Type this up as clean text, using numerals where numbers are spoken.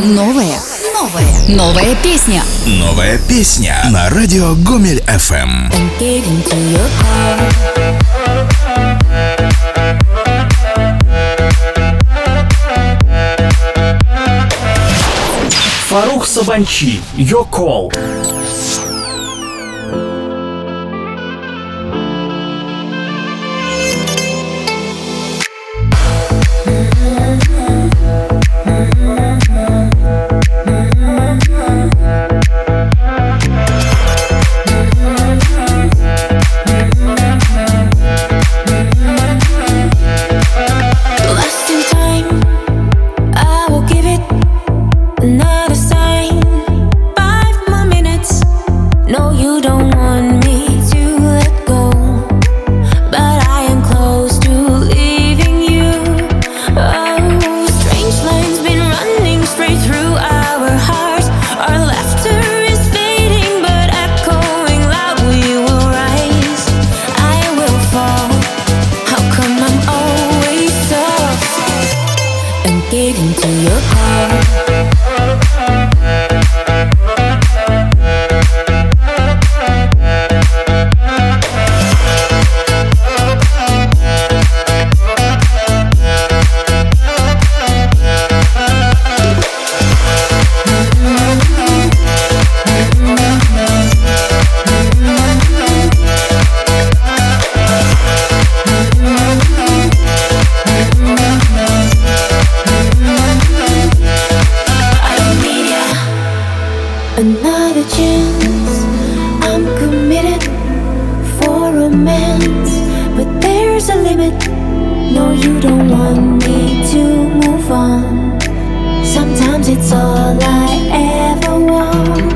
Новая песня. Новая песня на радио Гомель FM. Фарух Сабанчи, Your Call. Another chance, I'm committed for romance, but there's a limit. No, you don't want me to move on. Sometimes it's all I ever want.